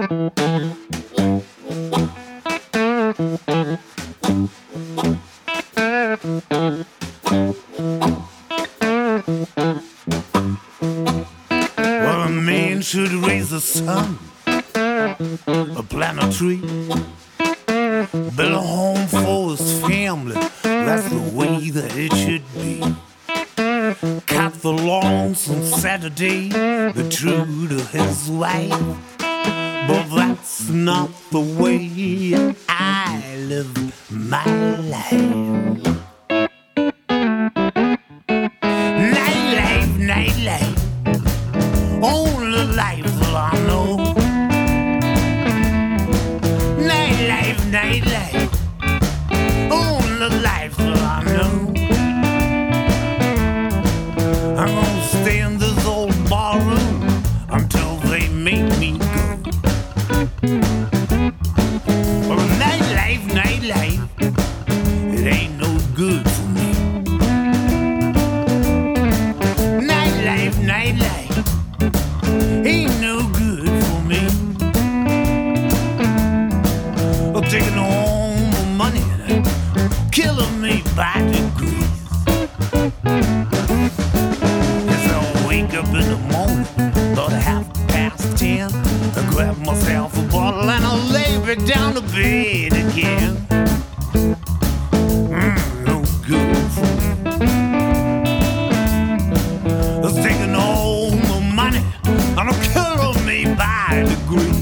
Well, a man should raise a son, a plant a tree, build a home for his family. That's the way that it should be. Cut the lawns on Saturday, be true to his wife. But that's not the way I live my life. Nightlife, only life that I know. Nightlife, only life that I know. I'm gonna stay in this old barroom until they make me go. Well, nightlife, it ain't no good for me. Nightlife, ain't no good for me. I'm taking home the money, killing me by degrees. As I wake up in the morning, about 10:30, I grab myself a bottle and I lay it down to bed again. No good for me. It's taking all the money and I'm killing me by degrees.